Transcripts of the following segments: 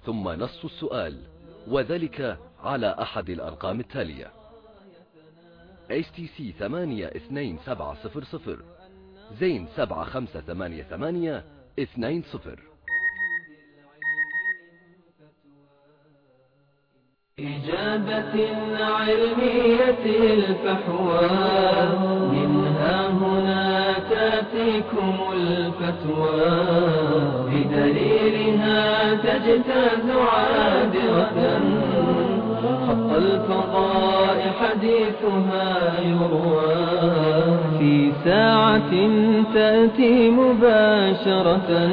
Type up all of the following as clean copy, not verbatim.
ثم نص السؤال، وذلك على أحد الأرقام التالية: HTC 822700 زين 758820. إجابة علمية الفحوى، منها هنا تأتيكم الفتوى، بدليلها تجتاز عابرة، خط الفضاء حديثها يروى، في ساعة تأتي مباشرة،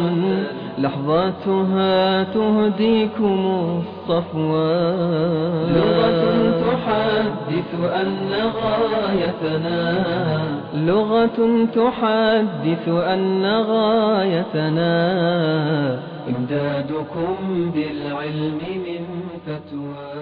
لحظاتها تهديكم الصفوى، لغة تحدث أن غايتنا، لغة تحدث أن غايتنا، إمدادكم بالعلم من فتوى.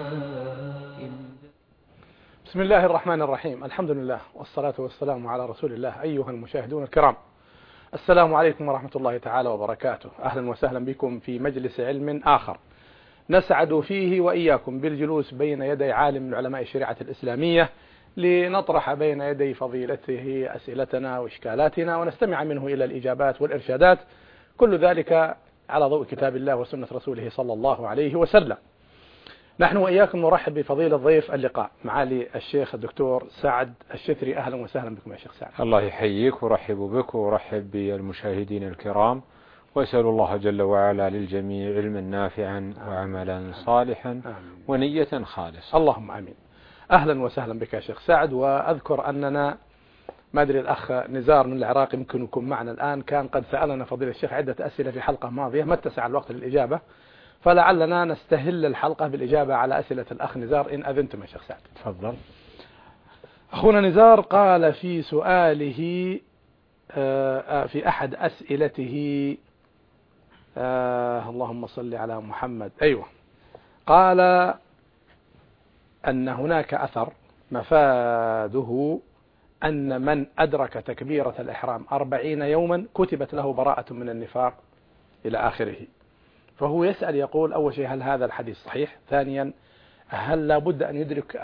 بسم الله الرحمن الرحيم، الحمد لله والصلاة والسلام على رسول الله. أيها المشاهدون الكرام، السلام عليكم ورحمة الله تعالى وبركاته. أهلا وسهلا بكم في مجلس علم آخر نسعد فيه وإياكم بالجلوس بين يدي عالم من علماء الشريعة الإسلامية، لنطرح بين يدي فضيلته أسئلتنا وإشكالاتنا، ونستمع منه إلى الإجابات والإرشادات، كل ذلك على ضوء كتاب الله وسنة رسوله صلى الله عليه وسلم. نحن وإياكم نرحب بفضيلة ضيف اللقاء معالي الشيخ الدكتور سعد الشثري. أهلا وسهلا بكم يا شيخ سعد. الله يحييك ورحب بك ورحب بالمشاهدين الكرام، وأسأل الله جل وعلا للجميع علما نافعا وعملا صالحا ونية خالصة. اللهم آمين. أهلا وسهلا بك يا شيخ سعد. وأذكر أننا ما أدري الأخ نزار من العراق يمكن يكون معنا الآن، كان قد سألنا فضيلة الشيخ عدة أسئلة في حلقة ماضية ما اتسع الوقت للإجابة، فلعلنا نستهل الحلقة بالإجابة على أسئلة الأخ نزار إن أذنتم يا شيخ سعد. تفضل. أخونا نزار قال في سؤاله في أحد أسئلته اللهم صل على محمد، أيوة، قال أن هناك أثر مفاده أن من أدرك تكبيرة الإحرام 40 يوما كتبت له براءة من النفاق إلى آخره. فهو يسأل يقول: أول شيء، هل هذا الحديث صحيح؟ ثانيا، هل لابد أن يدرك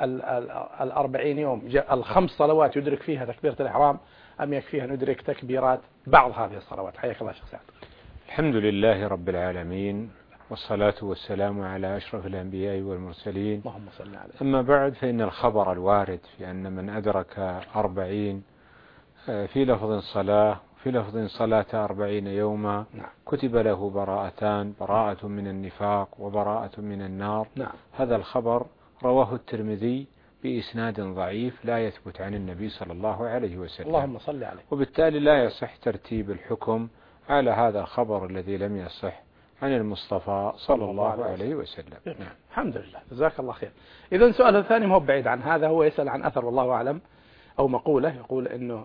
40 يوم الخمس صلوات يدرك فيها تكبيرة الإحرام، أم يكفيها أن يدرك تكبيرات بعض هذه الصلوات؟ حياك الله شيخ سعد. الحمد لله رب العالمين، والصلاة والسلام على أشرف الأنبياء والمرسلين، اللهم صل عليه. أما بعد، فإن الخبر الوارد في أن من أدرك 40 في لفظ صلاة في لفظ صلاة 40 يوما كتب له براءتان: براءة من النفاق وبراءة من النار. هذا الخبر رواه الترمذي بإسناد ضعيف لا يثبت عن النبي صلى الله عليه وسلم، اللهم صل عليه، وبالتالي لا يصح ترتيب الحكم على هذا الخبر الذي لم يصح عن المصطفى صلى الله عليه وسلم. الحمد لله، جزاك الله خير. إذن سؤاله الثاني ما هو بعيد عن هذا، هو يسأل عن أثر والله أعلم، أو مقولة يقول إنه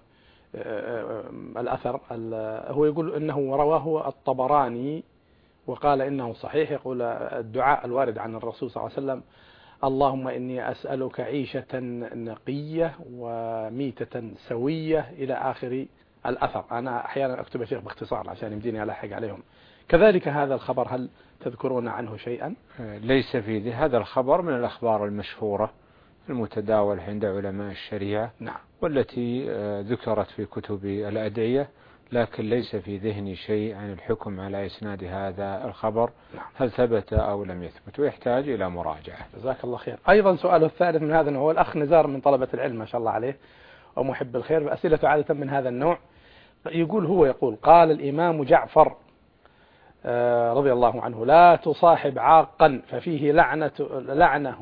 الأثر هو يقول إنه رواه الطبراني وقال إنه صحيح، يقول الدعاء الوارد عن الرسول صلى الله عليه وسلم: اللهم إني أسألك عيشة نقية وميتة سوية إلى آخر الأثر. أنا أحيانا أكتب يا شيخ باختصار عشان يمديني ألاحق عليهم. كذلك هذا الخبر، هل تذكرون عنه شيئا؟ ليس في هذا الخبر من الأخبار المشهورة المتداول عند علماء الشريعة، والتي ذكرت في كتب الأدعية، لكن ليس في ذهني شيء عن الحكم على إسناد هذا الخبر، هل ثبت أو لم يثبت، ويحتاج إلى مراجعة. جزاك الله خير. أيضا سؤاله الثالث من هذا النوع، الأخ نزار من طلبة العلم ما شاء الله عليه ومحب الخير، وأسئلته عادة من هذا النوع. يقول قال الإمام جعفر رضي الله عنه: لا تصاحب عاقا ففيه لعنة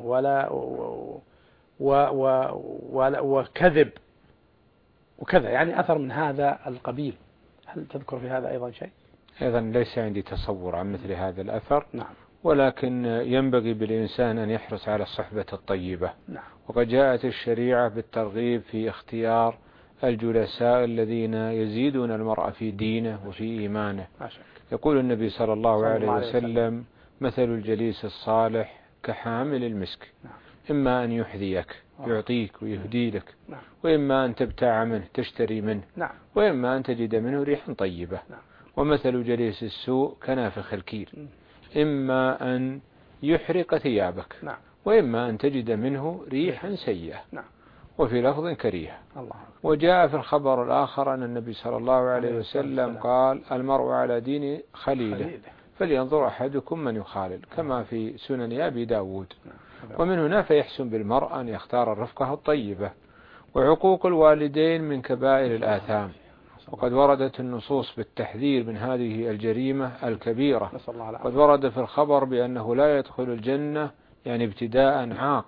ولا وكذب وكذا، يعني أثر من هذا القبيل. هل تذكر في هذا أيضا شيء؟ أيضا ليس عندي تصور عن مثل هذا الأثر. ولكن ينبغي بالإنسان أن يحرص على الصحبة الطيبة. وقد جاءت الشريعة بالترغيب في اختيار الجلساء الذين يزيدون المرء في دينه وفي إيمانه. يقول النبي صلى الله عليه وسلم: مثل الجليس الصالح كحامل المسك، إما أن يحذيك يعطيك ويهدي لك، وإما أن تبتاع منه تشتري منه، وإما أن تجد منه ريحا طيبة. ومثل جليس السوء كنافخ الكير، إما أن يحرق ثيابك، نعم. وإما أن تجد منه ريحا سيئة، نعم. وفي لفظ كريه. الله. وجاء في الخبر الآخر أن النبي صلى الله عليه وسلم قال: المرء على دين خليله فلينظر أحدكم من يخالل، كما في سنن أبي داود. ومن هنا فيحسن بالمرء أن يختار الرفقة الطيبة. وعقوق الوالدين من كبائر الآثام، وقد وردت النصوص بالتحذير من هذه الجريمة الكبيرة. قد ورد في الخبر بأنه لا يدخل الجنة يعني ابتداء عاق،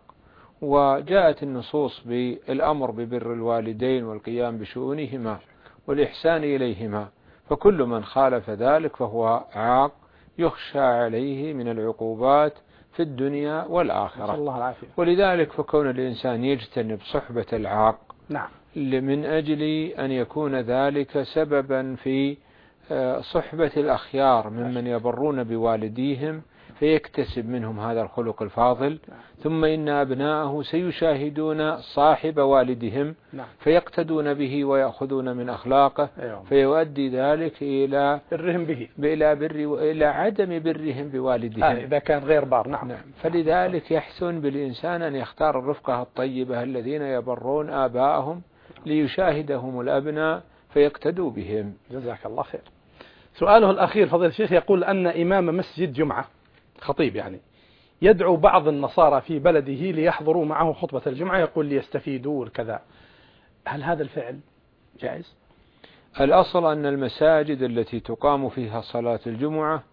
وجاءت النصوص بالأمر ببر الوالدين والقيام بشؤونهما والإحسان إليهما، فكل من خالف ذلك فهو عاق يخشى عليه من العقوبات في الدنيا والآخرة. ولذلك فكون الإنسان يجتنب صحبة العاق، نعم، من أجل أن يكون ذلك سببا في صحبة الأخيار ممن يبرون بوالديهم فيكتسب منهم هذا الخلق الفاضل، ثم إن أبناءه سيشاهدون صاحب والدهم فيقتدون به ويأخذون من أخلاقه، فيؤدي ذلك إلى برهم به، إلى عدم برهم بوالدهم إذا كان غير بار. نعم. فلذلك يحسن بالإنسان أن يختار الرفقة الطيبة الذين يبرون آباءهم ليشاهدهم الأبناء فيقتدوا بهم. جزاك الله خير. سؤاله الأخير فضيلة الشيخ يقول أن إمام مسجد جمعة، خطيب يعني، يدعو بعض النصارى في بلده ليحضروا معه خطبة الجمعة، يقول ليستفيدوا كذا، هل هذا الفعل جائز؟ الأصل أن المساجد التي تقام فيها صلاة الجمعة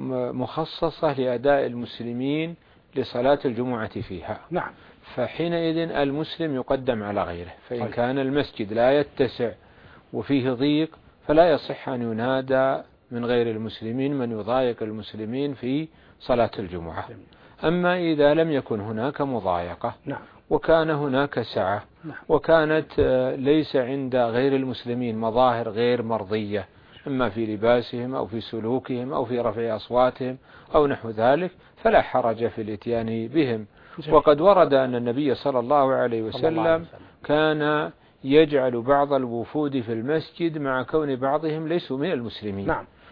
مخصصة لأداء المسلمين لصلاة الجمعة فيها. نعم. فحينئذ المسلم يقدم على غيره، فإن كان المسجد لا يتسع وفيه ضيق فلا يصح أن ينادى من غير المسلمين من يضايق المسلمين في صلاة الجمعة. أما إذا لم يكن هناك مضايقة وكان هناك سعة وكانت ليس عند غير المسلمين مظاهر غير مرضية، إما في لباسهم أو في سلوكهم أو في رفع أصواتهم أو نحو ذلك، فلا حرج في الاتيان بهم. وقد ورد أن النبي صلى الله عليه وسلم كان يجعل بعض الوفود في المسجد مع كون بعضهم ليسوا من المسلمين،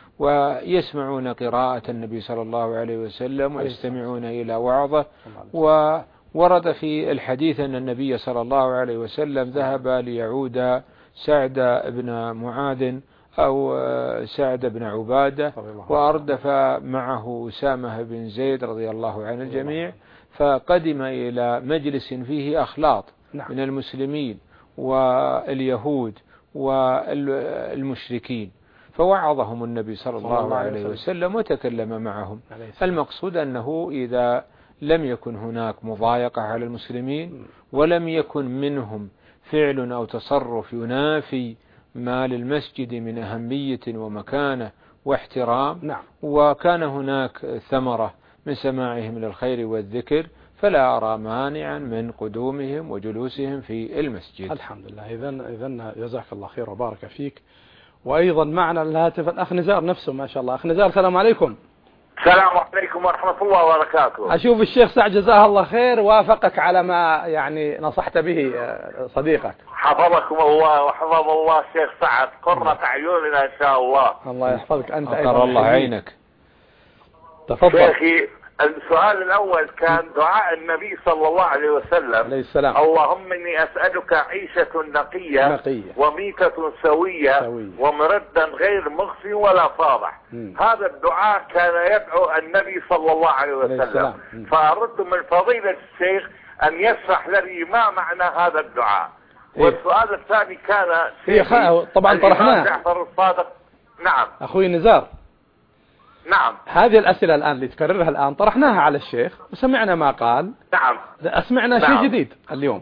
ويسمعون قراءة النبي صلى الله عليه وسلم ويستمعون إلى وعظه. وورد في الحديث أن النبي صلى الله عليه وسلم ذهب ليعود سعد بن معاذ أو سعد بن عبادة، وأردف معه أسامة بن زيد رضي الله عن الجميع، فقدم إلى مجلس فيه أخلاط من المسلمين واليهود والمشركين، فوعظهم النبي صلى الله عليه وسلم وتكلم معهم. المقصود أنه إذا لم يكن هناك مضايقة على المسلمين ولم يكن منهم فعل أو تصرف ينافي ما للمسجد من أهمية ومكانة واحترام، وكان هناك ثمرة من سماعهم للخير والذكر، فلا أرى مانعا من قدومهم وجلوسهم في المسجد. الحمد لله. إذن جزاك الله خير وبارك فيك. وأيضا معنا الهاتف الأخ نزار نفسه، ما شاء الله. أخ نزار، السلام عليكم. السلام عليكم ورحمة الله وبركاته. أشوف الشيخ سعد جزاه الله خير وافقك على ما يعني نصحت به صديقك. حفظكم الله وحفظ الله الشيخ سعد، قرة أعيننا إن شاء الله. الله يحفظك أنت أيضا. أقر الله عينك. تفضل. شيخي، السؤال الأول كان دعاء النبي صلى الله عليه وسلم: اللهم إني أسألك عيشة نقية وميتة سوية ومردا غير مخزي ولا فاضح. هذا الدعاء كان يدعو النبي صلى الله عليه وسلم، فأردت من فضيلة الشيخ أن يشرح لي ما معنى هذا الدعاء. والسؤال الثاني كان طبعا طرحناه. جعفر الصادق. نعم أخوي نزار. نعم. هذه الأسئلة الآن اللي تكررها الآن طرحناها على الشيخ وسمعنا ما قال. نعم. أسمعنا شيء جديد اليوم.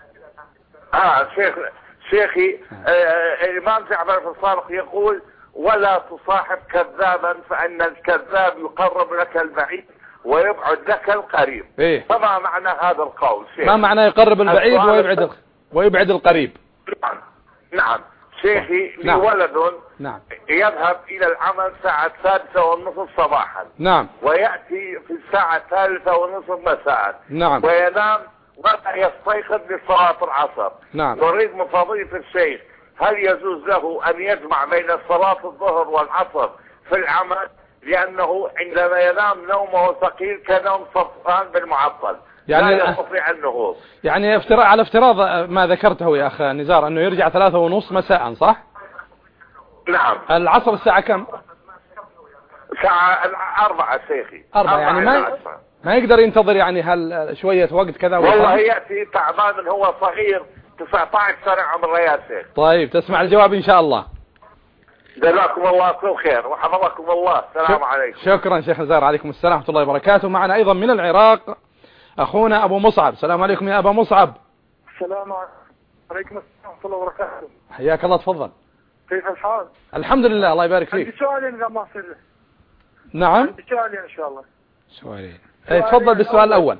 شيخي الإمام جعفر الصادق يقول: ولا تصاحب كذابا فإن الكذاب يقرب لك البعيد ويبعد لك القريب. فما معنى هذا القول شيخ؟ ما معنى يقرب البعيد ويبعد القريب؟ نعم شيخي، لي ولد يذهب إلى العمل الساعة 3:30 صباحا، ويأتي في الساعة 3:30 مساء، وينام ولا يستيقظ لصلاة العصر. نريد من فضيلة الشيخ، هل يجوز له أن يجمع بين صلاة الظهر والعصر في العمل لأنه عندما ينام نومه ثقيل كنوم صفوان بالمعطل، يعني لا يستطيع النهوض. يعني على افتراض ما ذكرته يا أخ نزار أنه يرجع 3:30 مساء، صح؟ نعم. العصر الساعة كم؟ الساعة 4 شيخي. 4 يعني ما يقدر ينتظر يعني شوية وقت كذا؟ والله يأتي تعبان، هو صغير 19 سنة عمره يا شيخ. طيب تسمع الجواب إن شاء الله. جزاكم الله كل خير وحفظكم الله. السلام عليكم. شكرا شيخ نزار. عليكم السلام ورحمة الله وبركاته. معنا أيضا من العراق أخونا أبو مصعب. السلام عليكم يا أبا مصعب. السلام عليكم ورحمة الله وبركاته. حياك الله، تفضل. كيف الحال؟ الحمد لله، الله يبارك فيك. عندي سؤالين إذا ما صير. نعم. عندي سؤالين إن شاء الله. سؤالين. تفضل بالسؤال الأول.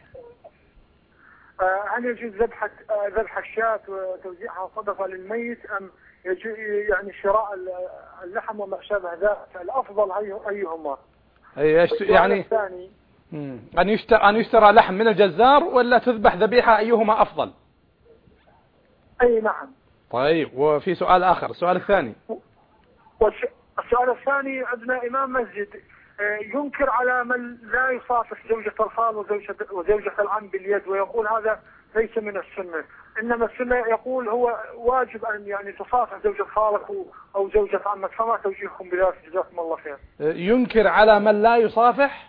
هل يجوز ذبح الشاة وتوزيعها صدقة للميت، أم يجوز يعني شراء اللحم وما شابه ذلك؟ الأفضل أيهما؟ يعني الثاني أن يشترى لحم من الجزار ولا تذبح ذبيحة، أيهما أفضل؟ أي نعم. طيب، وفي سؤال آخر، السؤال الثاني. السؤال الثاني، عندنا إمام مسجد ينكر على من لا يصافح زوجة الخال وزوجة العم باليد، ويقول هذا ليس من السنة، إنما السنة يقول هو واجب أن يعني تصافح زوجة خالك أو زوجة عمك، فما توجيهكم بذلك؟ جزاكم الله خير. ينكر على من لا يصافح؟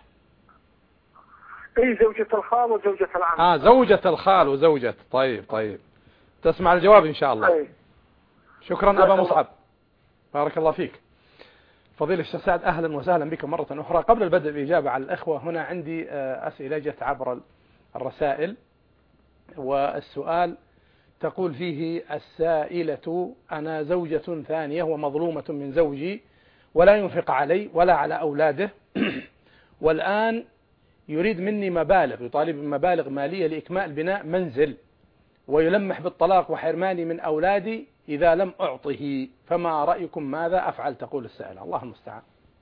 أي زوجة الخال وزوجة العم. زوجة الخال وزوجة. طيب تسمع الجواب إن شاء الله. أي. شكرا أبا مصعب، بارك الله فيك. فضيلة الشيخ سعد، أهلا وسهلا بكم مرة أخرى. قبل البدء بالإجابة على الأخوة، هنا عندي أسئلة جت عبر الرسائل، والسؤال تقول فيه السائلة: أنا زوجة ثانية ومظلومة من زوجي ولا ينفق علي ولا على أولاده، والآن يريد مني مبالغ، يطالب بمبالغ مالية لإكمال بناء منزل، ويلمح بالطلاق وحرماني من أولادي إذا لم أعطه، فما رأيكم ماذا أفعل؟ تقول السائلة. الله المستعان.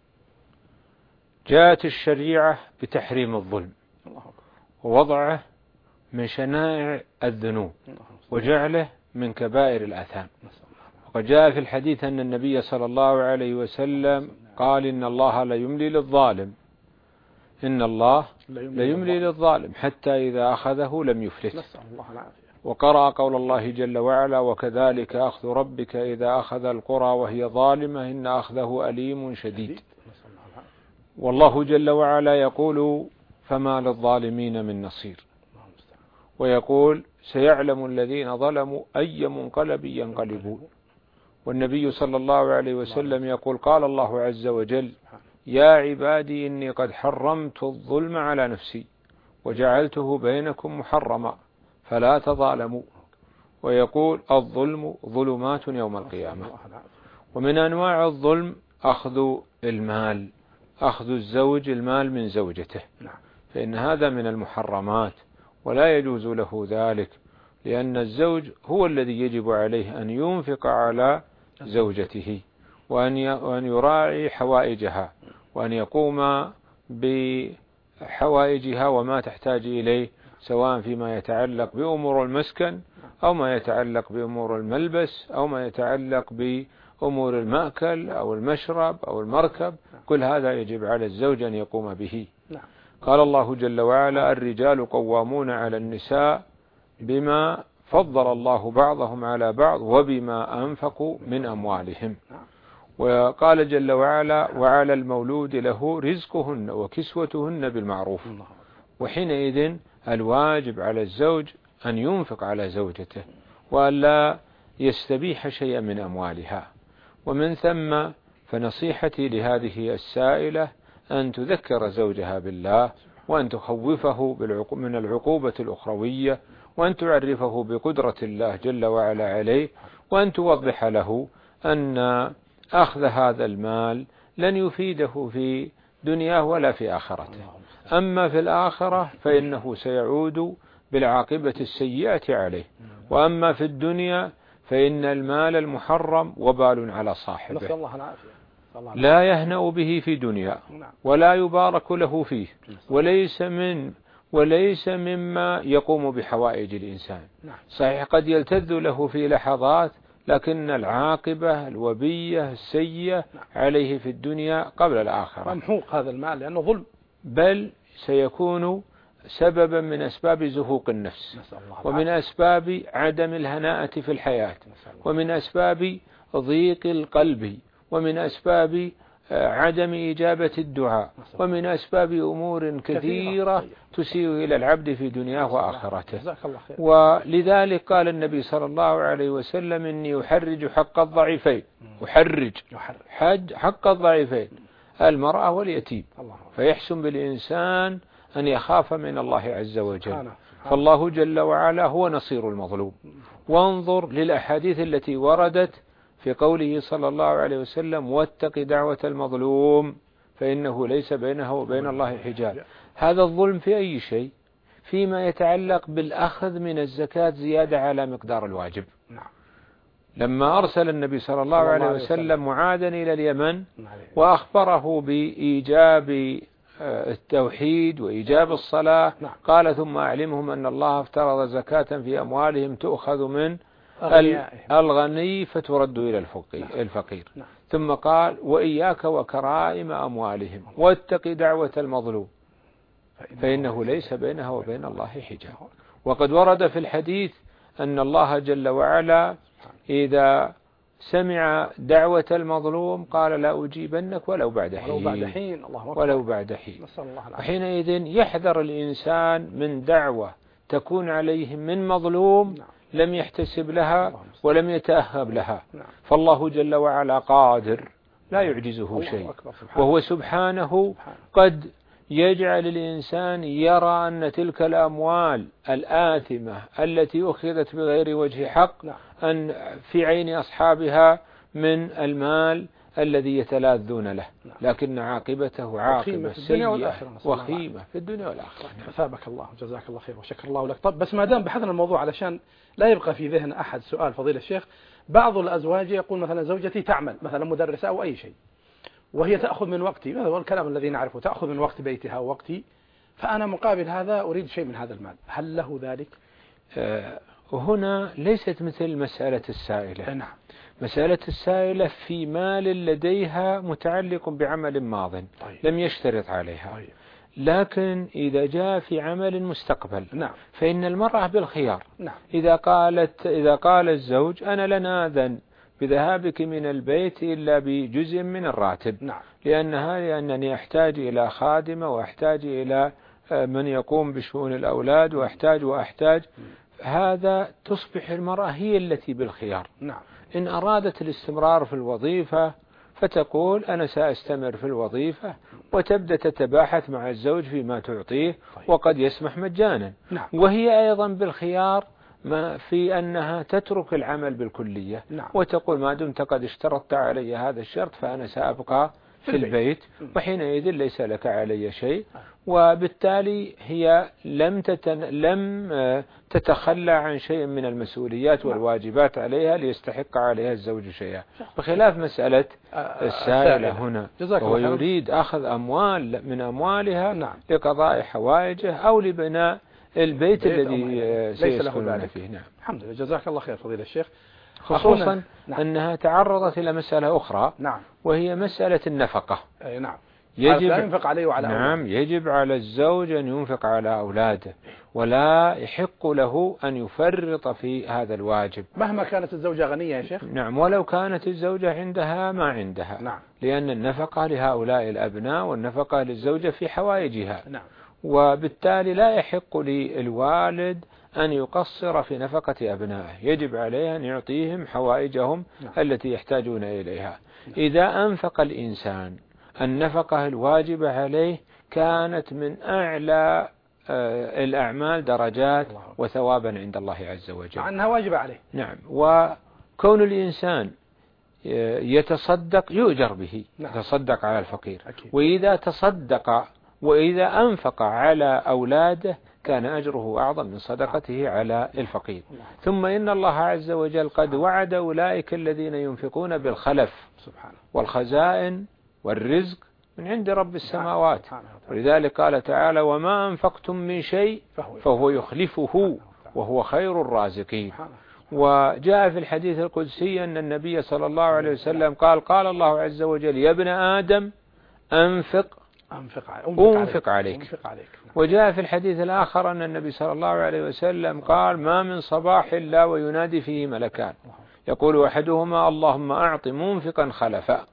جاءت الشريعة بتحريم الظلم ووضعه من شنائع الذنوب وجعله من كبائر الآثام. وقد جاء في الحديث أن النبي صلى الله عليه وسلم قال: إن الله لا يملي للظالم، إن الله لا يملي للظالم حتى إذا أخذه لم يفلت. وقرأ قول الله جل وعلا: وكذلك أخذ ربك إذا أخذ القرى وهي ظالمة إن أخذه أليم شديد. والله جل وعلا يقول: فما للظالمين من نصير. ويقول: سيعلم الذين ظلموا أي منقلب ينقلبون. والنبي صلى الله عليه وسلم يقول: قال الله عز وجل: يا عبادي إني قد حرمت الظلم على نفسي وجعلته بينكم محرما فلا تظالموا. ويقول: الظلم ظلمات يوم القيامة. ومن أنواع الظلم أخذ المال، أخذ الزوج المال من زوجته، فإن هذا من المحرمات ولا يجوز له ذلك، لأن الزوج هو الذي يجب عليه أن ينفق على زوجته وأن يراعي حوائجها وأن يقوم بحوائجها وما تحتاج إليه، سواء فيما يتعلق بأمور المسكن أو ما يتعلق بأمور الملبس أو ما يتعلق بأمور المأكل أو المشرب أو المركب. كل هذا يجب على الزوج أن يقوم به. قال الله جل وعلا: الرجال قوامون على النساء بما فضل الله بعضهم على بعض وبما أنفقوا من أموالهم. وقال جل وعلا: وعلى المولود له رزقهن وكسوتهن بالمعروف. وحينئذ الواجب على الزوج أن ينفق على زوجته وأن لا يستبيح شيئا من أموالها. ومن ثم فنصيحتي لهذه السائلة أن تذكر زوجها بالله، وأن تخوفه من العقوبة الأخروية، وأن تعرفه بقدرة الله جل وعلا عليه، وأن توضح له أن أخذ هذا المال لن يفيده في دنياه ولا في آخرته، أما في الآخرة فإنه سيعود بالعاقبة السيئة عليه، وأما في الدنيا فإن المال المحرم وبال على صاحبه، لا يهنأ به في دنيا ولا يبارك له فيه، وليس مما يقوم بحوائج الإنسان. صحيح قد يلتذ له في لحظات، لكن العاقبة الوبية السيئة عليه في الدنيا قبل الآخرة. ممحوق هذا المال لأنه ظلم، بل سيكون سببا من أسباب زهوق النفس، ومن أسباب عدم الهناءة في الحياة، ومن أسباب ضيق القلب، ومن أسباب عدم إجابة الدعاء، ومن أسباب أمور كثيرة تسيء إلى العبد في دنياه وآخرته. ولذلك قال النبي صلى الله عليه وسلم: إني أحرج حق الضعيفين، أحرج حق الضعيفين المرأة واليتيم، فيحسن بالإنسان أن يخاف من الله عز وجل، فالله جل وعلا هو نصير المظلوم. وانظر للأحاديث التي وردت في قوله صلى الله عليه وسلم: واتق دعوة المظلوم فإنه ليس بينها وبين الله حجاب. هذا الظلم في أي شيء؟ فيما يتعلق بالأخذ من الزكاة زيادة على مقدار الواجب. لما أرسل النبي صلى الله عليه وسلم معاذا إلى اليمن وأخبره بإيجاب التوحيد وإيجاب الصلاة، قال: ثم أعلمهم أن الله افترض زكاة في أموالهم تؤخذ من الغني فترد إلى الفقير. ثم قال: وإياك وكرائم أموالهم واتق دعوة المظلوم فإنه ليس بينها وبين الله حجاب. وقد ورد في الحديث أن الله جل وعلا إذا سمع دعوة المظلوم قال: لا أجيبنك ولو بعد حين، ولو بعد حين. وحينئذ يحذر الإنسان من دعوة تكون عليه من مظلوم لم يحتسب لها ولم يتأهب لها، فالله جل وعلا قادر لا يعجزه شيء، وهو سبحانه قد يجعل الإنسان يرى أن تلك الأموال الآثمة التي أخذت بغير وجه حق أن في عين أصحابها من المال الذي يتلاذون له، لكن عاقبته عاقبة سيئة وخيمة في الدنيا والآخرة. أثابك الله جزاك الله خير وشكر الله لك. طب بس ما دام بحثنا الموضوع علشان لا يبقى في ذهن أحد سؤال فضيلة الشيخ، بعض الأزواج يقول مثلا زوجتي تعمل مثلا مدرسة أو أي شيء وهي تأخذ من وقتي، هذا هو الكلام الذي نعرفه، تأخذ من وقت بيتها ووقتي، فأنا مقابل هذا أريد شيء من هذا المال، هل له ذلك؟ وهنا ليست مثل مسألة السائلة. نعم. مسألة السائلة في مال لديها متعلق بعمل ماض لم يشترط عليها. لكن إذا جاء في عمل مستقبل فإن المرأة بالخيار. إذا قال الزوج: أنا لن آذن بذهابك من البيت إلا بجزء من الراتب، لأنني أحتاج إلى خادمة وأحتاج إلى من يقوم بشؤون الأولاد وأحتاج، هذا تصبح المرأة هي التي بالخيار. إن أرادت الاستمرار في الوظيفة فتقول: أنا سأستمر في الوظيفة، وتبدأ تتباحث مع الزوج فيما تعطيه، وقد يسمح مجانا. وهي أيضا بالخيار ما في أنها تترك العمل بالكلية وتقول: ما دمت قد اشترطت علي هذا الشرط فأنا سأبقى في البيت، وحينئذ ليس لك علي شيء. وبالتالي هي لم تتخلى عن شيء من المسؤوليات والواجبات عليها ليستحق عليها الزوج شيئا، بخلاف مسألة السائلة هنا، وهو يريد أخذ أموال من أموالها لقضاء حوائجه أو لبناء البيت الذي سيسكنون فيه. الحمد لله جزاك الله خير فضيلة الشيخ. خصوصا أنها تعرضت إلى مسألة أخرى وهي مسألة النفقة. ينفق عليه وعلى أولاده. يجب على الزوج أن ينفق على أولاده، ولا يحق له أن يفرط في هذا الواجب مهما كانت الزوجة غنية يا شيخ. ولو كانت الزوجة عندها ما عندها. لأن النفقة لهؤلاء الأبناء والنفقة للزوجة في حوائجها. وبالتالي لا يحق للوالد أن يقصر في نفقة أبنائه، يجب عليه أن يعطيهم حوائجهم التي يحتاجون إليها. إذا أنفق الإنسان النفقة الواجبة عليه كانت من أعلى الأعمال درجات وثوابا عند الله عز وجل، مع أنها واجبة عليه. وكون الإنسان يتصدق يؤجر به، يتصدق على الفقير. وإذا تصدق وإذا أنفق على أولاده كان أجره أعظم من صدقته على الفقير. ثم إن الله عز وجل قد وعد أولئك الذين ينفقون بالخلف والخزائن والرزق من عند رب السماوات، ولذلك قال تعالى: وما أنفقتم من شيء فهو يخلفه وهو خير الرازقين. وجاء في الحديث القدسي أن النبي صلى الله عليه وسلم قال الله عز وجل: يا ابن آدم أنفق عليك. وجاء في الحديث الآخر أن النبي صلى الله عليه وسلم قال: ما من صباح إلا وينادي فيه ملكان يقول أحدهما: اللهم أعط منفقا خلفا.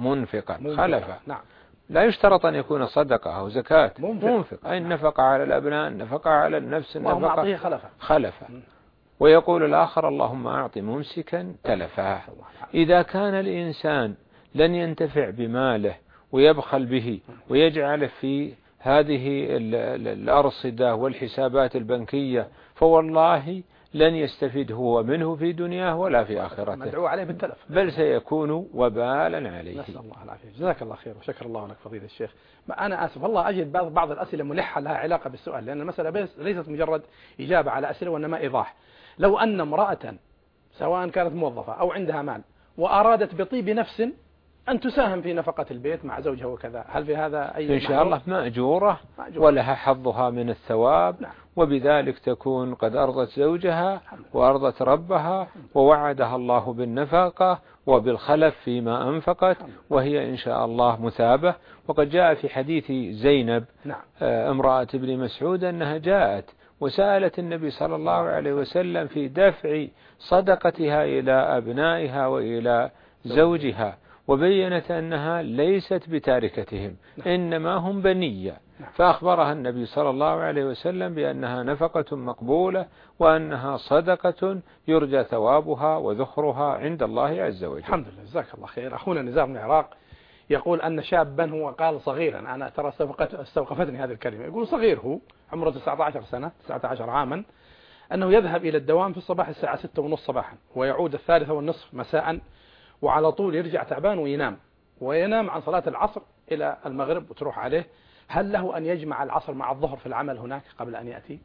نعم. لا يشترط أن يكون صدقة أو زكاة. منفق أي النفقة على الأبناء، النفقة على النفس، النفقة خلفا. ويقول الآخر: اللهم أعط ممسكا تلفا. إذا كان الإنسان لن ينتفع بماله ويبخل به ويجعل في هذه الأرصدة والحسابات البنكية، فوالله لن يستفيد هو منه في دنياه ولا في آخرته، مدعو عليه بالتلف، بل سيكون وبالا عليه. نسأل الله العافية. جزاك الله خير وشكر الله لك فضيلة الشيخ. أنا آسف والله أجد بعض الأسئلة ملحة لها علاقة بالسؤال، لأن المسألة ليست مجرد إجابة على أسئلة وإنما إيضاح. لو أن امرأة سواء كانت موظفة أو عندها مال وأرادت بطيب نفس أن تساهم في نفقة البيت مع زوجها وكذا، هل في هذا أي إن شاء الله مأجورة ولها حظها من الثواب؟ نعم. وبذلك تكون قد أرضت زوجها وأرضت ربها ووعدها الله بالنفقة وبالخلف فيما أنفقت، وهي إن شاء الله مثابة. وقد جاء في حديث زينب امرأة ابن مسعود أنها جاءت وسألت النبي صلى الله عليه وسلم في دفع صدقتها إلى أبنائها وإلى زوجها، وبينت أنها ليست بتاركتهم إنما هم بنية، فأخبرها النبي صلى الله عليه وسلم بأنها نفقة مقبولة وأنها صدقة يرجى ثوابها وذخرها عند الله عز وجل. الحمد لله. جزاك الله خير. أخونا نزار من العراق يقول أن شابا هو قال صغيرا، أنا ترى استوقفتني هذه الكلمة، يقول صغير هو عمره 19 سنة 19 عاما، أنه يذهب إلى الدوام في الصباح الساعة 6:30 صباحا ويعود 3:30 مساء، وعلى طول يرجع تعبان وينام عن صلاة العصر إلى المغرب وتروح عليه. هل له أن يجمع العصر مع الظهر في العمل هناك قبل أن يأتي؟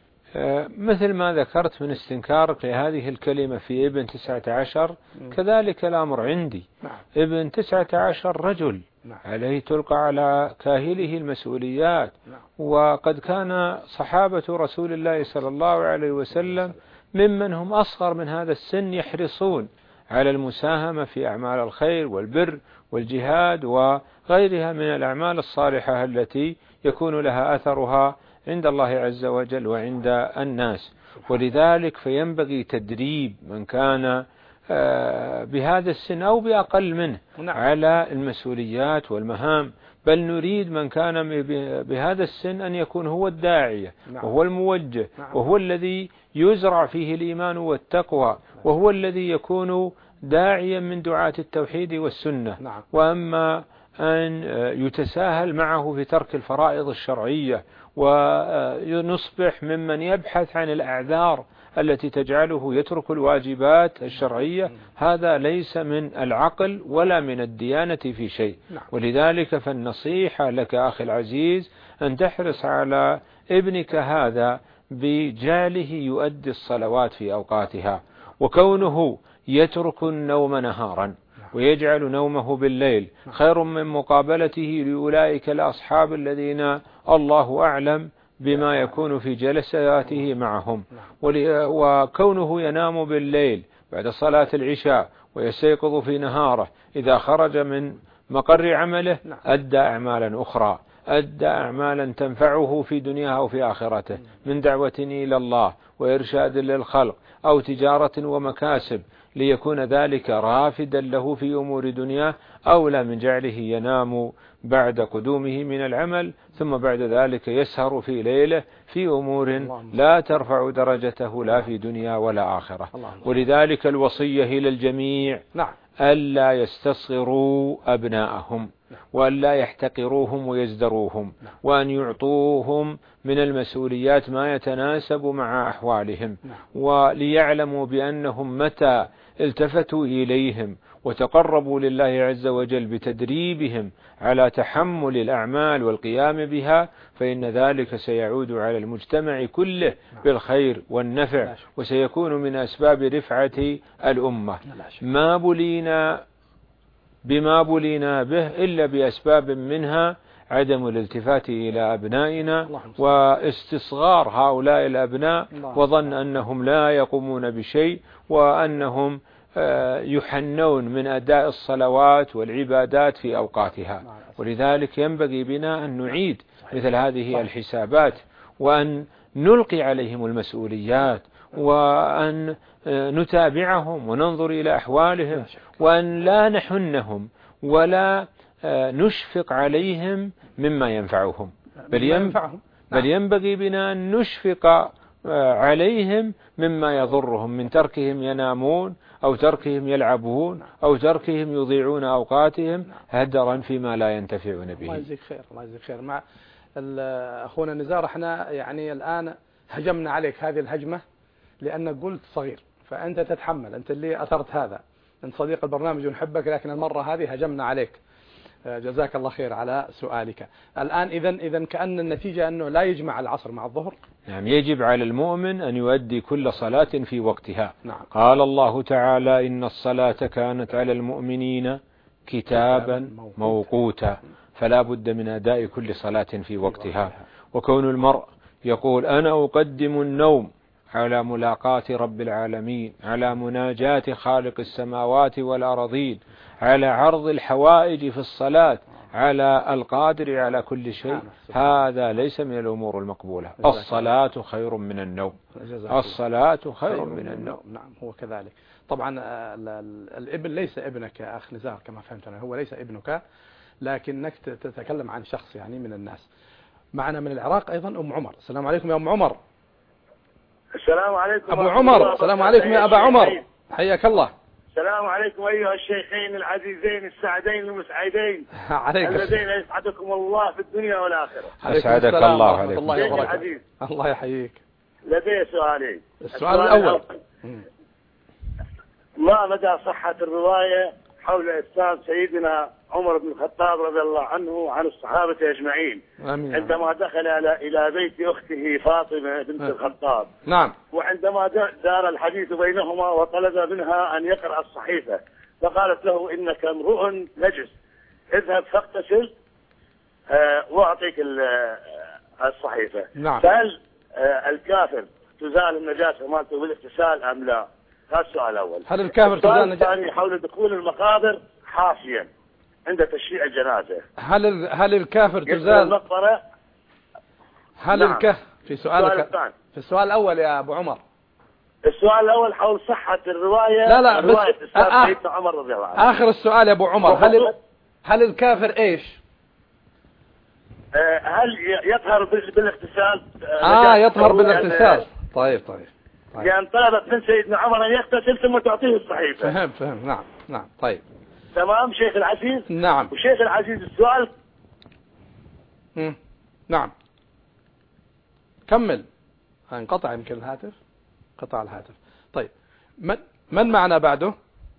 مثل ما ذكرت من استنكارك لهذه الكلمة في ابن 19 كذلك الأمر عندي. ابن 19 رجل عليه تلقى على كاهله المسؤوليات، وقد كان صحابة رسول الله صلى الله عليه وسلم ممن هم أصغر من هذا السن يحرصون على المساهمة في أعمال الخير والبر والجهاد وغيرها من الأعمال الصالحة التي يكون لها أثرها عند الله عز وجل وعند الناس. ولذلك فينبغي تدريب من كان بهذا السن أو بأقل منه على المسؤوليات والمهام، بل نريد من كان بهذا السن أن يكون هو الداعية وهو الموجه وهو الذي يزرع فيه الإيمان والتقوى، وهو الذي يكون داعيا من دعاة التوحيد والسنة. وأما أن يتساهل معه في ترك الفرائض الشرعية ونصبح ممن يبحث عن الأعذار التي تجعله يترك الواجبات الشرعية، هذا ليس من العقل ولا من الديانة في شيء. ولذلك فالنصيحة لك أخي العزيز أن تحرص على ابنك هذا بجعله يؤدي الصلوات في أوقاتها، وكونه يترك النوم نهارا ويجعل نومه بالليل خير من مقابلته لأولئك الأصحاب الذين الله أعلم بما يكون في جلساته معهم. وكونه ينام بالليل بعد صلاة العشاء ويستيقظ في نهاره إذا خرج من مقر عمله أدى أعمالا أخرى، أدى أعمالا تنفعه في دنياه وفي آخرته من دعوة إلى الله وإرشاد للخلق أو تجارة ومكاسب، ليكون ذلك رافدا له في أمور دنياه، أولى من جعله ينام بعد قدومه من العمل ثم بعد ذلك يسهر في ليله في أمور لا ترفع درجته لا في دنيا ولا آخرة. ولذلك الوصية إلى الجميع ألا يستصغروا أبناءهم وألا يحتقروهم ويزدروهم، وأن يعطوهم من المسؤوليات ما يتناسب مع أحوالهم، وليعلموا بأنهم متى التفتوا إليهم وتقربوا لله عز وجل بتدريبهم على تحمل الأعمال والقيام بها، فإن ذلك سيعود على المجتمع كله بالخير والنفع، وسيكون من أسباب رفعة الأمة. ما بلينا بما بلينا به إلا بأسباب منها عدم الالتفات إلى أبنائنا واستصغار هؤلاء الأبناء وظن أنهم لا يقومون بشيء وأنهم يحنون من أداء الصلوات والعبادات في أوقاتها. ولذلك ينبغي بنا أن نعيد مثل هذه الحسابات وأن نلقي عليهم المسؤوليات وأن نتابعهم وننظر إلى أحوالهم وأن لا نحنهم ولا نشفق عليهم مما ينفعهم بل ينبغي بنا أن نشفق عليهم مما يضرهم من تركهم ينامون أو تركهم يلعبون أو تركهم يضيعون أوقاتهم هدرا فيما لا ينتفعون به. الله يجزيك خير. الله يجزيك خير. مع أخونا نزار احنا يعني الآن هجمنا عليك هذه الهجمة لأنك قلت صغير، فأنت تتحمل، أنت اللي أثرت هذا، أنت صديق البرنامج ونحبك، لكن المرة هذه هجمنا عليك. جزاك الله خير على سؤالك. الآن إذن كأن النتيجة أنه لا يجمع العصر مع الظهر. نعم، يجب على المؤمن أن يؤدي كل صلاة في وقتها. نعم. قال الله تعالى: إن الصلاة كانت على المؤمنين كتابا موقوتا، فلا بد من أداء كل صلاة في وقتها. وكون المرء يقول أنا أقدم النوم على ملاقاة رب العالمين، على مناجاة خالق السماوات والأرضين، على عرض الحوائج في الصلاة، على القادر على كل شيء، هذا ليس من الأمور المقبولة. الصلاة خير من النوم. الصلاة خير من النوم. نعم، هو كذلك. طبعا الابن ليس ابنك يا أخ نزار كما فهمتنا، هو ليس ابنك، لكنك تتكلم عن شخص يعني من الناس. معنا من العراق أيضا أم عمر. السلام عليكم يا أم عمر. السلام عليكم أبو عمر. السلام عليكم يا أبا عمر، حياك الله. السلام عليكم أيها الشيخين العزيزين السعدين المسعدين الذين يسعدكم الله في الدنيا والآخرة. أسعدك الله عليكم. الله وبركاته. الله يحييك. لدي سؤالين. السؤال الأول: ما مدى صحة الرواية حول إسلام سيدنا عمر بن الخطاب رضي الله عنه وعن الصحابة أجمعين عندما دخل إلى بيت أخته فاطمة بنت الخطاب؟ نعم. وعندما دار الحديث بينهما وطلب منها أن يقرأ الصحيفة، فقالت له إنك امرؤ نجس، اذهب فاغتسل وأعطيك الصحيفة. نعم. فهل الكافر تزال النجاسة مالته بالاغتسال أم لا؟ هذا السؤال الأول. هل الكافر تزال النجاسة؟ الثاني حول دخول المقابر حافيا عند تشييع الجنازة. هل الكافر تزال المقبرة؟ هل نعم. الكافر في سؤالك في السؤال الأول يا أبو عمر. السؤال الأول حول صحة الرواية. لا رواية بس سيدنا عمر رضي الله عنه. آخر السؤال يا أبو عمر، هل الكافر إيش؟ هل يطهر بالاغتسال؟ يطهر بالاغتسال. طيب. يعني طلبت من سيدنا عمر أن يغتسل ثم تعطيه الصحيفة. فهم. نعم. طيب. تمام شيخ العزيز. نعم. وشيخ العزيز السؤال. نعم. كمل. انقطع يمكن الهاتف. قطع الهاتف. طيب. من معنا بعده؟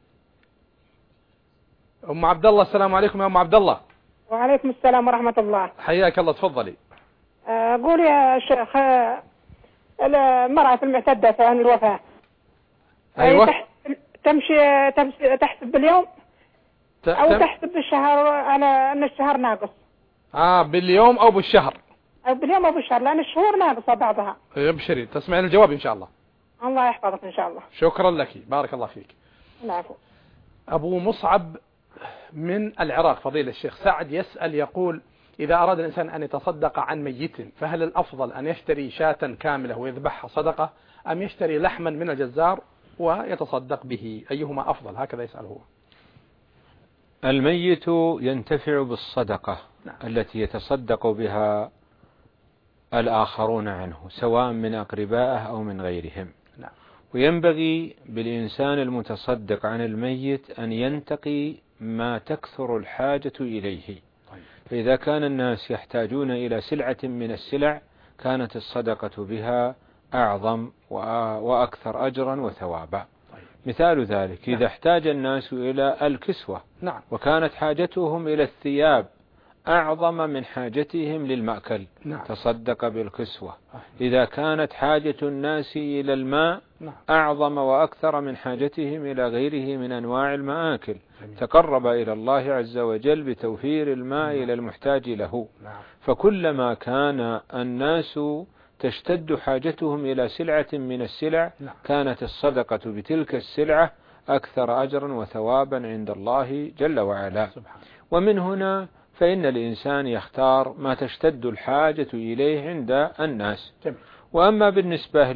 أم عبد الله. السلام عليكم يا أم عبد الله. وعليكم السلام ورحمة الله. حياك الله، تفضلي. قول يا شيخ، المرأة المعتدة عن الوفاة. أيوة. تمشي تحسب باليوم أو تحسب بالشهر على أن الشهر ناقص. باليوم أو بالشهر؟ أو باليوم أو بالشهر، لأن الشهور ناقصة بعضها. ابشري، تسمعين الجواب إن شاء الله. الله يحفظك إن شاء الله. شكرا لك، بارك الله فيك. العفو. أبو مصعب من العراق، فضيلة الشيخ سعد يسأل يقول: إذا أراد الإنسان أن يتصدق عن ميت، فهل الأفضل أن يشتري شاة كاملة ويذبحها صدقة، أم يشتري لحما من الجزار ويتصدق به؟ أيهما أفضل؟ هكذا يسأل هو. الميت ينتفع بالصدقة التي يتصدق بها الآخرون عنه، سواء من أقربائه أو من غيرهم. وينبغي بالإنسان المتصدق عن الميت أن ينتقي ما تكثر الحاجة إليه. فإذا كان الناس يحتاجون إلى سلعة من السلع، كانت الصدقة بها أعظم وأكثر أجرا وثوابا. مثال ذلك: إذا احتاج الناس إلى الكسوة وكانت حاجتهم إلى الثياب أعظم من حاجتهم للمأكل تصدق بالكسوة. إذا كانت حاجة الناس إلى الماء أعظم وأكثر من حاجتهم إلى غيره من أنواع المآكل، تقرب إلى الله عز وجل بتوفير الماء إلى المحتاج له. فكلما كان الناس تشتد حاجتهم إلى سلعة من السلع كانت الصدقة بتلك السلعة أكثر أجرا وثوابا عند الله جل وعلا. ومن هنا فإن الإنسان يختار ما تشتد الحاجة إليه عند الناس. وأما بالنسبة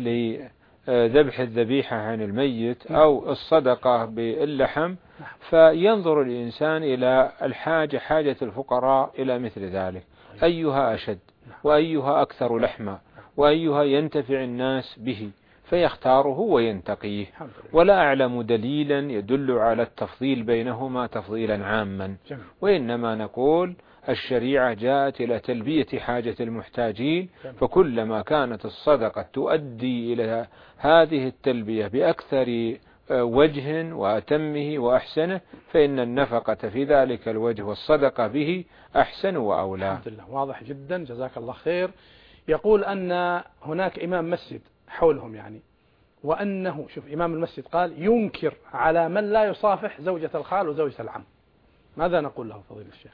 لذبح الذبيحة عن الميت أو الصدقة باللحم فينظر الإنسان إلى الحاجة، حاجة الفقراء إلى مثل ذلك، أيها أشد وأيها أكثر لحما وأيها ينتفع الناس به فيختاره وينتقيه. ولا أعلم دليلا يدل على التفضيل بينهما تفضيلا عاما، وإنما نقول الشريعة جاءت إلى تلبية حاجة المحتاجين، فكلما كانت الصدقة تؤدي إلى هذه التلبية بأكثر وجه وأتمه وأحسنه فإن النفقة في ذلك الوجه والصدقة به أحسن وأولى. الحمد لله، واضح جدا، جزاك الله خير. يقول أن هناك إمام مسجد حولهم يعني، وأنه شوف إمام المسجد قال ينكر على من لا يصافح زوجة الخال وزوجة العم، ماذا نقول له فضيلة الشيخ؟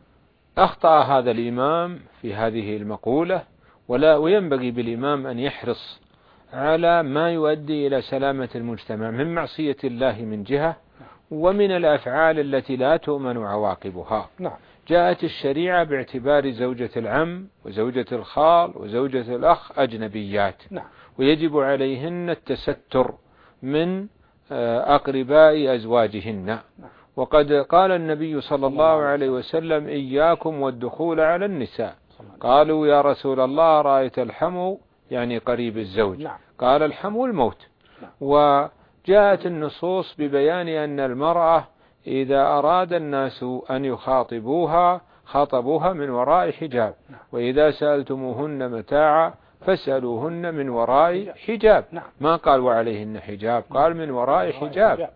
أخطأ هذا الإمام في هذه المقولة، وينبغي بالإمام أن يحرص على ما يؤدي إلى سلامة المجتمع من معصية الله من جهة ومن الأفعال التي لا تؤمن عواقبها. جاءت الشريعة باعتبار زوجة العم وزوجة الخال وزوجة الأخ أجنبيات، ويجب عليهن التستر من أقرباء أزواجهن. وقد قال النبي صلى الله عليه وسلم إياكم والدخول على النساء. قالوا يا رسول الله رأيت الحمو يعني قريب الزوج، قال الحمو الموت. وجاءت النصوص ببيان أن المرأة إذا أراد الناس أن يخاطبوها خاطبوها من وراء حجاب، وإذا سألتموهن متاعا فاسألوهن من وراء حجاب، ما قال وعليهن حجاب، قال من وراء حجاب.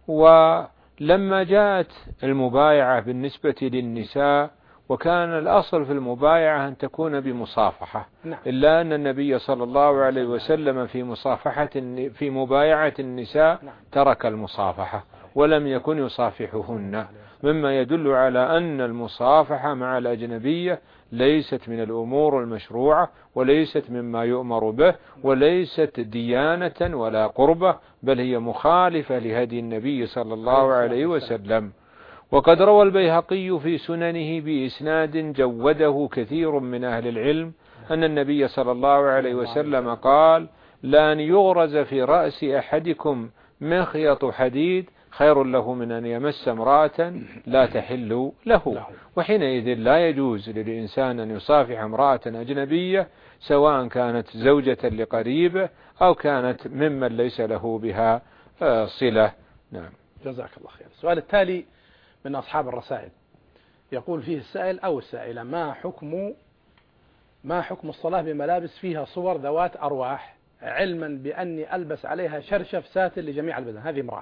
ولما جاءت المبايعة بالنسبة للنساء وكان الأصل في المبايعة أن تكون بمصافحة، إلا أن النبي صلى الله عليه وسلم في مبايعة النساء ترك المصافحة ولم يكن يصافحهن، مما يدل على أن المصافحة مع الأجنبية ليست من الأمور المشروعة وليست مما يؤمر به وليست ديانة ولا قربة، بل هي مخالفة لهدي النبي صلى الله عليه وسلم. وقد روى البيهقي في سننه بإسناد جوده كثير من أهل العلم أن النبي صلى الله عليه وسلم قال لأن يغرز في رأس أحدكم مخيط حديد خير له من أن يمس امرأة لا تحل له. وحينئذ لا يجوز للإنسان أن يصافح امرأة أجنبية سواء كانت زوجة لقريبه أو كانت ممن ليس له بها صلة. نعم، جزاك الله خير. السؤال التالي من أصحاب الرسائل، يقول فيه السائل أو السائلة ما حكم الصلاة بملابس فيها صور ذوات أرواح علما بأني ألبس عليها شرشف ساتر لجميع البدن؟ هذه امرأة.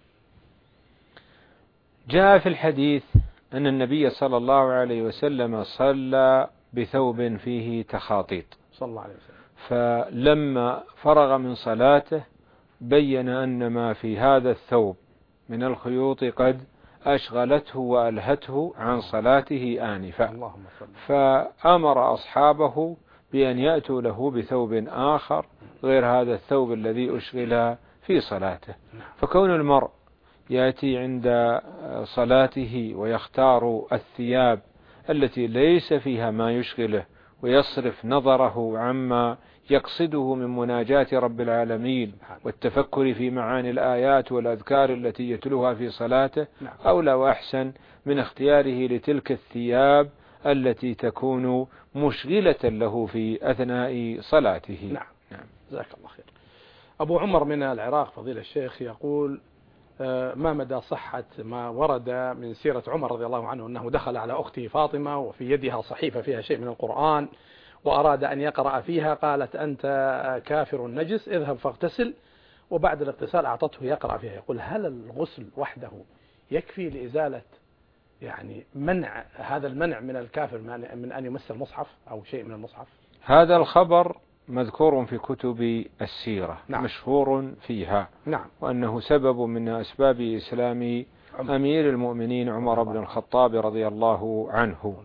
جاء في الحديث أن النبي صلى الله عليه وسلم صلى بثوب فيه تخاطيط صلى الله عليه وسلم، فلما فرغ من صلاته بين أن ما في هذا الثوب من الخيوط قد أشغلته وألهته عن صلاته آنفا، فأمر أصحابه بأن يأتوا له بثوب آخر غير هذا الثوب الذي أشغل في صلاته. فكون المرء يأتي عند صلاته ويختار الثياب التي ليس فيها ما يشغله ويصرف نظره عما يقصده من مناجاة رب العالمين والتفكر في معاني الآيات والأذكار التي يتلوها في صلاته أولى وأحسن من اختياره لتلك الثياب التي تكون مشغلة له في أثناء صلاته. نعم. جزاك الله خير. أبو عمر من العراق فضيلة الشيخ يقول ما مدى صحة ما ورد من سيرة عمر رضي الله عنه أنه دخل على أخته فاطمة وفي يدها صحيفة فيها شيء من القرآن وأراد أن يقرأ فيها، قالت أنت كافر نجس اذهب فاغتسل، وبعد الاغتسال أعطته يقرأ فيها. يقول هل الغسل وحده يكفي لإزالة يعني منع هذا المنع من الكافر من أن يمس المصحف أو شيء من المصحف؟ هذا الخبر مذكور في كتب السيرة، نعم. مشهور فيها، نعم. وأنه سبب من أسباب إسلام أمير المؤمنين عمر بن الخطاب رضي الله عنه.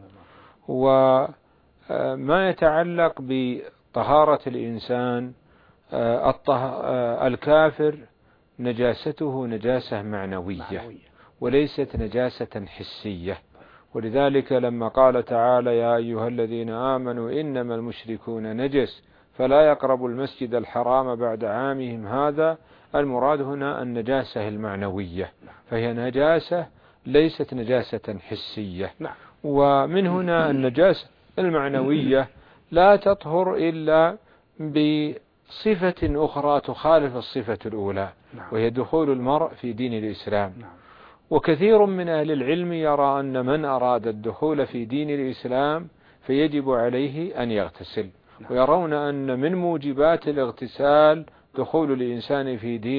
وما يتعلق بطهارة الإنسان، الكافر نجاسته نجاسة معنوية وليست نجاسة حسية. ولذلك لما قال تعالى يا أيها الذين آمنوا إنما المشركون نجس فلا يقربوا المسجد الحرام بعد عامهم هذا، المراد هنا النجاسة المعنوية، فهي نجاسة ليست نجاسة حسية. ومن هنا النجاسة المعنوية لا تطهر إلا بصفة أخرى تخالف الصفة الأولى، وهي دخول المرء في دين الإسلام. وكثير من أهل العلم يرى أن من أراد الدخول في دين الإسلام فيجب عليه أن يغتسل، ويرون أن من موجبات الاغتسال دخول الإنسان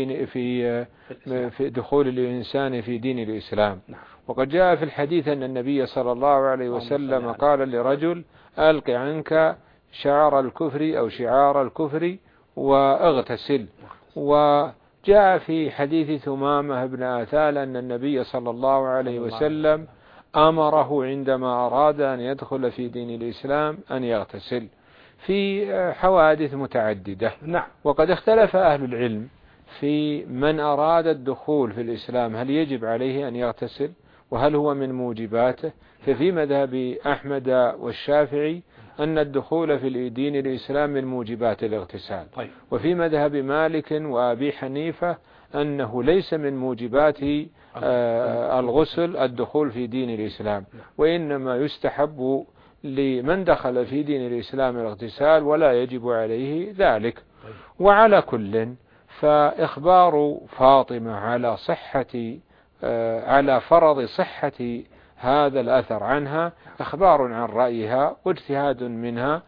في دخول الإنسان في دين الإسلام. وقد جاء في الحديث أن النبي صلى الله عليه وسلم قال لرجل ألق عنك شعار الكفر أو شعار الكفر واغتسل. وجاء في حديث ثمامة بن آثال أن النبي صلى الله عليه وسلم أمره عندما أراد أن يدخل في دين الإسلام أن يغتسل، في حوادث متعددة. وقد اختلف أهل العلم في من أراد الدخول في الإسلام هل يجب عليه أن يغتسل وهل هو من موجباته. ففي مذهب أحمد والشافعي أن الدخول في دين الإسلام من موجبات الاغتسال. وفي مذهب مالك وأبي حنيفة أنه ليس من موجبات الغسل الدخول في دين الإسلام، وإنما يستحب لمن دخل في دين الإسلام الاغتسال ولا يجب عليه ذلك. وعلى كل فإخبار فاطمة على فرض صحة هذا الأثر عنها إخبار عن رأيها واجتهاد منها،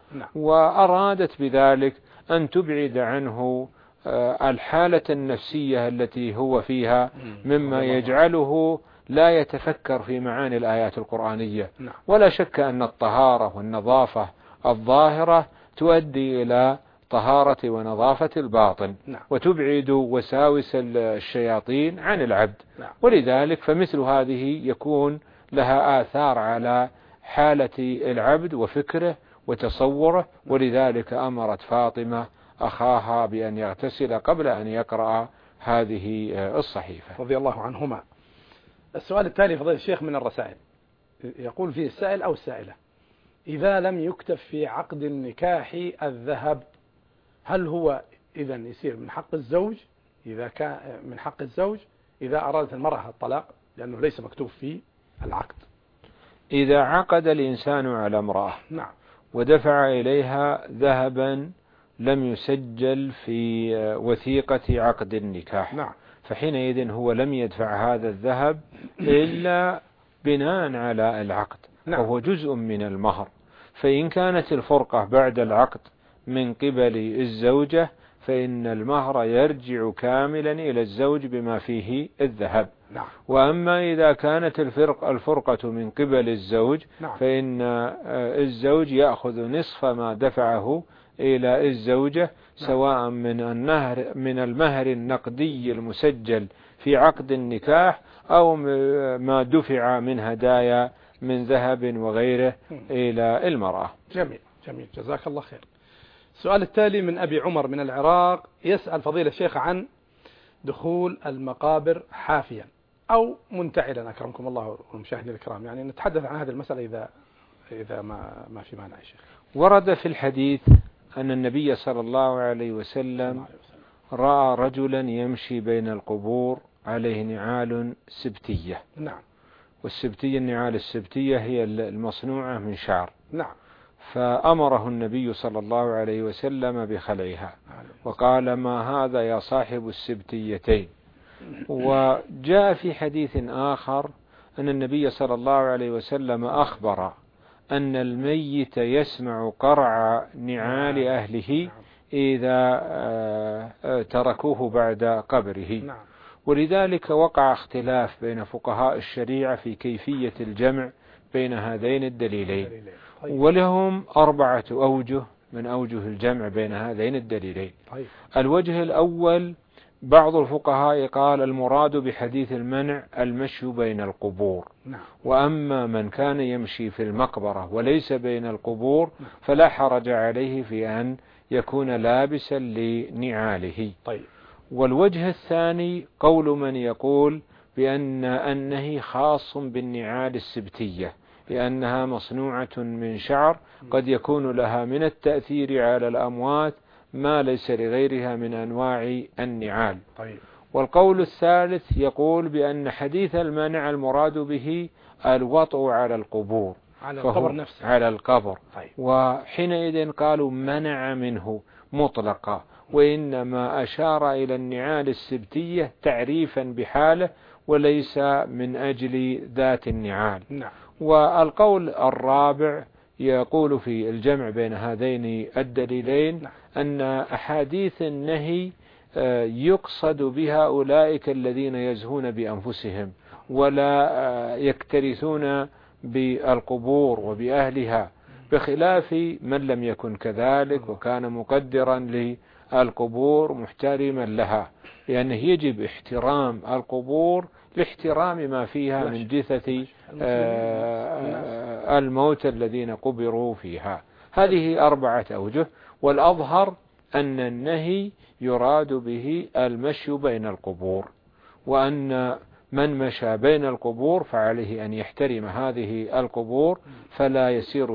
وأرادت بذلك أن تبعد عنه الحالة النفسية التي هو فيها مما يجعله لا يتفكر في معاني الآيات القرآنية. ولا شك أن الطهارة والنظافة الظاهرة تؤدي إلى طهارة ونظافة الباطن وتبعد وساوس الشياطين عن العبد. ولذلك فمثل هذه يكون لها آثار على حالة العبد وفكره وتصوره، ولذلك أمرت فاطمة أخاها بأن يغتسل قبل أن يقرأ هذه الصحيفة رضي الله عنهما. السؤال التالي فضيلة الشيخ من الرسائل، يقول فيه السائل أو السائلة: إذا لم يكتب في عقد النكاح الذهب هل هو إذن يصير من حق الزوج إذا كان من حق الزوج إذا أرادت المرأة الطلاق لأنه ليس مكتوب في العقد؟ إذا عقد الإنسان على امرأة ودفع إليها ذهبا لم يسجل في وثيقة عقد النكاح فحينئذ هو لم يدفع هذا الذهب إلا بناء على العقد، وهو جزء من المهر. فإن كانت الفرقة بعد العقد من قبل الزوجة فإن المهر يرجع كاملا إلى الزوج بما فيه الذهب. وأما إذا كانت الفرقة من قبل الزوج فإن الزوج يأخذ نصف ما دفعه إلى الزوجة، سواء من المهر النقدي المسجل في عقد النكاح أو ما دفع من هدايا من ذهب وغيره إلى المرأة. جميل جميل، جزاك الله خير. السؤال التالي من أبي عمر من العراق، يسأل فضيلة الشيخ عن دخول المقابر حافيا أو منتعلا أكرمكم الله والمشاهدين الكرام، يعني نتحدث عن هذه المسألة إذا ما في مانع يا شيخ. ورد في الحديث أن النبي صلى الله عليه وسلم رأى رجلا يمشي بين القبور عليه نعال سبتية. والسبتية النعال السبتية هي المصنوعة من شعر. فأمره النبي صلى الله عليه وسلم بخلعها وقال: ما هذا يا صاحب السبتيتين. وجاء في حديث آخر أن النبي صلى الله عليه وسلم أخبر أن الميت يسمع قرع نعال أهله إذا تركوه بعد قبره. ولذلك وقع اختلاف بين فقهاء الشريعة في كيفية الجمع بين هذين الدليلين، ولهم 4 أوجه من أوجه الجمع بين هذين الدليلين. الوجه الأول، بعض الفقهاء قال المراد بحديث المنع المشي بين القبور، وأما من كان يمشي في المقبرة وليس بين القبور فلا حرج عليه في أن يكون لابسا لنعاله. والوجه الثاني قول من يقول بأن النهي خاص بالنعال السبتية، لأنها مصنوعة من شعر قد يكون لها من التأثير على الأموات ما ليس لغيرها من أنواع النعال. والقول الثالث يقول بأن حديث المنع المراد به الوطء على القبور، على القبر نفسه، على القبر. وحينئذ قالوا منع منه مطلقا، وإنما أشار إلى النعال السبتية تعريفا بحاله وليس من أجل ذات النعال. والقول الرابع يقول في الجمع بين هذين الدليلين أن أحاديث النهي يقصد بها أولئك الذين يزهون بأنفسهم ولا يكترثون بالقبور وبأهلها، بخلاف من لم يكن كذلك وكان مقدرا للقبور محترما لها، لأنه يجب احترام القبور لاحترام ما فيها من جثة الموت الذين قبروا فيها. هذه 4 أوجه، والأظهر أن النهي يراد به المشي بين القبور، وأن من مشى بين القبور فعليه أن يحترم هذه القبور فلا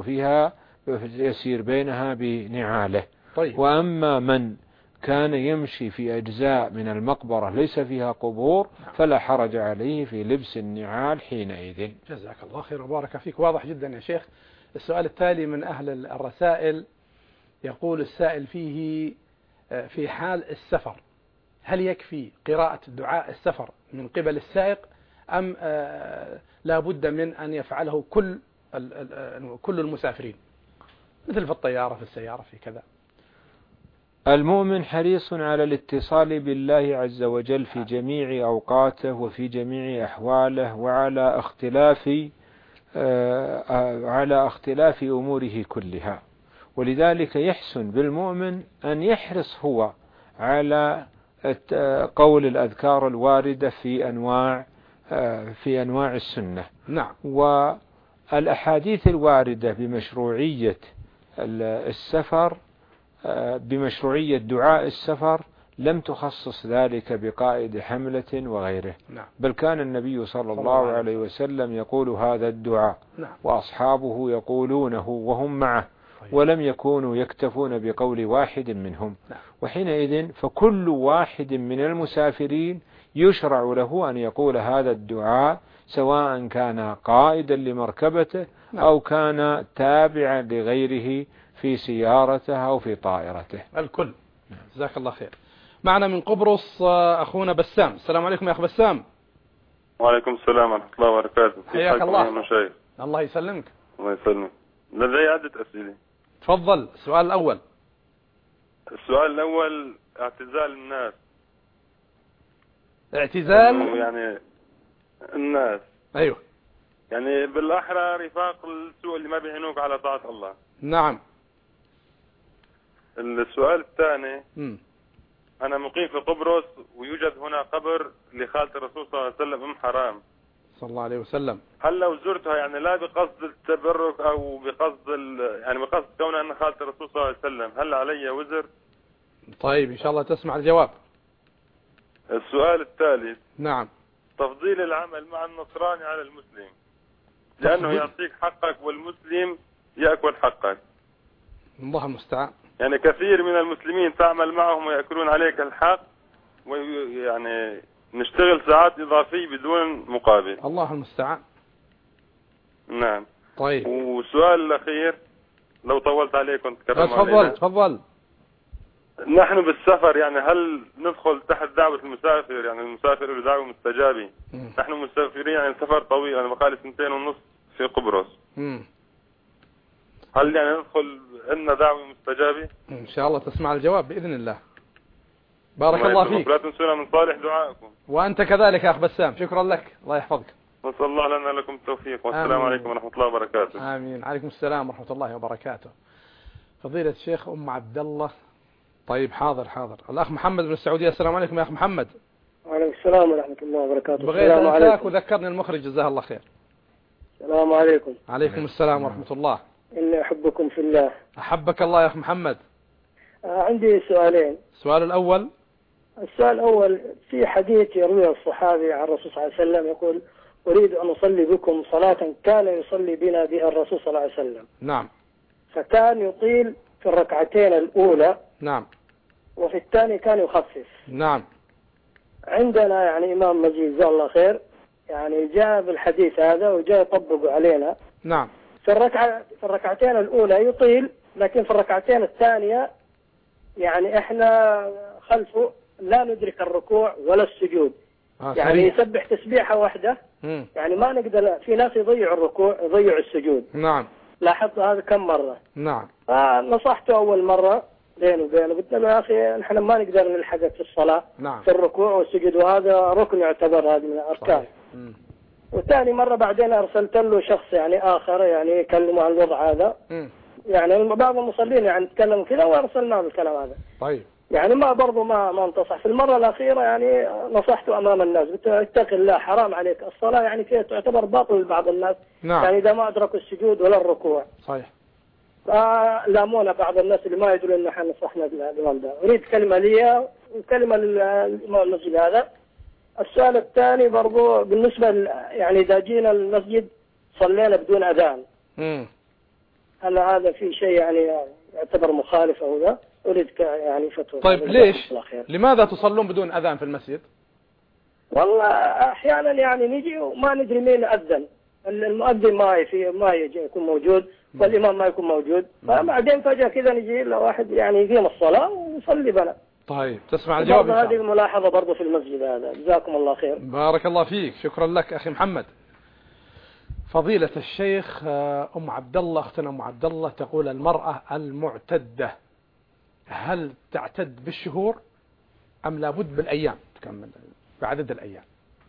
يسير بينها بنعاله. وأما من كان يمشي في أجزاء من المقبرة ليس فيها قبور فلا حرج عليه في لبس النعال حينئذ. جزاك الله خير وبارك فيك، واضح جدا يا شيخ. السؤال التالي من أهل الرسائل، يقول السائل فيه في حال السفر هل يكفي قراءة دعاء السفر من قبل السائق أم لا بد من أن يفعله كل المسافرين، مثل في الطيارة في السيارة في كذا؟ المؤمن حريص على الاتصال بالله عز وجل في جميع أوقاته وفي جميع أحواله وعلى اختلاف أموره كلها، ولذلك يحسن بالمؤمن أن يحرص هو على قول الأذكار الواردة في أنواع السنة. والأحاديث الواردة بمشروعية السفر، بمشروعية دعاء السفر، لم تخصص ذلك بقائد حملة وغيره، بل كان النبي صلى الله عليه وسلم يقول هذا الدعاء وأصحابه يقولونه وهم معه، ولم يكونوا يكتفون بقول واحد منهم. وحينئذ فكل واحد من المسافرين يشرع له أن يقول هذا الدعاء، سواء كان قائدا لمركبته أو كان تابعا لغيره في سيارته أو في طائرته، الكل. جزاك الله خير. معنا من قبرص أخونا بسام. السلام عليكم يا أخ بسام. وعليكم السلام ورحمة الله وبركاته. حياك الله. الله يسلمك. الله يسلمك. لدي عدة أسئلة. تفضل. السؤال الأول. اعتزال الناس. اعتزال يعني الناس. أيوه. يعني بالأحرى رفاق السوء اللي ما بيعينوك على طاعة الله. نعم. السؤال الثاني، أنا مقيم في قبرص ويوجد هنا قبر لخالة الرسول صلى الله عليه وسلم أم حرام صلى الله عليه وسلم. هل لو زرتها يعني لا بقصد التبرك أو بقصد يعني بقصد كونها أن خالة الرسول صلى الله عليه وسلم، هل علي وزر؟ طيب إن شاء الله تسمع الجواب. السؤال الثالث، نعم، تفضيل العمل مع النصراني على المسلم، لأنه يعطيك حقك والمسلم يأكل حقك. الله المستعان. يعني كثير من المسلمين تعمل معهم ويأكلون عليك الحق، ويعني نشتغل ساعات إضافية بدون مقابل. الله المستعان. نعم. طيب. والسؤال الأخير لو طولت عليكم تكرم علينا. تفضل. نحن بالسفر يعني هل ندخل تحت دعوة المسافر؟ يعني المسافر له دعوة مستجابة. نحن مسافرين يعني سفر طويل، يعني بقالي 2.5 في قبرص. هل يعني ندخل عندنا دعوة مستجابة؟ إن شاء الله تسمع الجواب بإذن الله. بارك الله فيك. لا تنسونا من صالح دعائكم. وأنت كذلك يا أخ بسام، شكرا لك، الله يحفظك. نسأل الله لنا لكم التوفيق، والسلام عليكم ورحمة الله وبركاته. آمين. عليكم السلام ورحمة الله وبركاته. فضيلة الشيخ عبد الله. طيب حاضر. الأخ محمد من السعودية. السلام عليكم يا أخ محمد. وعليكم السلام ورحمة الله وبركاته. بغيت أنساك وذكرني المخرج جزاه الله خير. السلام عليكم. عليكم السلام ورحمة الله. إني أحبكم في الله. أحبك الله يا أخ محمد. عندي سؤالين. السؤال الأول في حديث يرويه الصحابي عن الرسول صلى الله عليه وسلم يقول: أريد أن أصلي بكم صلاة كان يصلي بنا بها الرسول صلى الله عليه وسلم. نعم. فكان يطيل في الركعتين الأولى. نعم. وفي الثاني كان يخفف. نعم. عندنا يعني إمام مجيد جزاه الله خير يعني جاء بالحديث هذا وجاء يطبق علينا. نعم. في الركعتين الأولى يطيل، لكن في الركعتين الثانية يعني إحنا خلفه لا ندرك الركوع ولا السجود. يعني يسبح تسبيحة واحدة. يعني ما نقدر، في ناس يضيعوا الركوع يضيعوا السجود. نعم. لاحظت هذا كم مرة. نعم. فنصحته أول مرة بينه وبينه، قلت له يا أخي نحن ما نقدر نلحقك في الصلاة. نعم. في الركوع والسجود، وهذا ركن يعتبر هذه من الأركان. وثاني مرة بعدين أرسلت له شخص يعني آخر يعني يكلمه عن الوضع هذا. يعني بعض المصلين يعني تكلموا كذا وأرسلنا له الكلام هذا. طيب. يعني ما انتصح. في المرة الأخيرة يعني نصحته أمام الناس، قلت له اتق الله، حرام عليك الصلاة يعني فيها تعتبر باطل لبعض الناس. نعم. يعني إذا ما أدركوا السجود ولا الركوع. صحيح. فلامونا بعض الناس اللي ما يدرون إن احنا نصحنا الإمام ده. أريد كلمة لي وكلمة للإمام المسجد هذا. السؤال الثاني برضو بالنسبة يعني إذا جينا المسجد صلينا بدون أذان. هل هذا في شيء يعني يعتبر مخالف أو ذا؟ أريد يعني فتوى. طيب ليش؟ لماذا تصلون بدون أذان في المسجد؟ والله أحيانا يعني نجي وما ندري مين أذن. المؤذن ما يجي يكون موجود، والإمام ما يكون موجود، فبعدين فجأة كذا نجي إلا واحد يعني يقيم الصلاة ويصلي بنا. طيب تسمع الجواب. هذه الملاحظة برضو في المسجد هذا. جزاكم الله خير. بارك الله فيك، شكرا لك أخي محمد. فضيلة الشيخ عبد الله، أختنا عبد الله تقول: المرأة المعتدة هل تعتد بالشهور أم لابد بالأيام تكمل بعدد الأيام؟